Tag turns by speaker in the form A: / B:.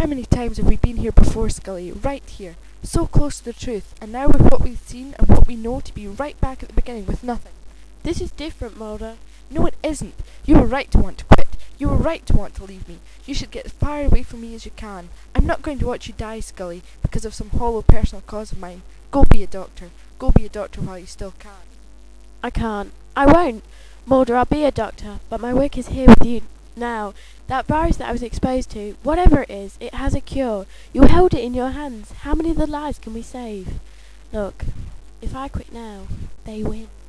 A: many times have we been here before, Scully? Right here. So close to the truth, and now with what we've seen and what we know to be right back at the beginning with nothing.
B: This is different, Mulder.
A: No, it isn't. You were right to want to quit. You were right to want to leave me. You should get as far away from me as you can. I'm not going to watch you die, Scully, because of some hollow personal cause of mine. Go be a doctor. Go be a doctor while you still can.
B: I can't. I won't. Mulder, I'll be a doctor, but my work is here with you now. That virus that I was exposed to, whatever it is, it has a cure. You held it in your hands. How many of the lives can we save? Look, if I quit now, they win.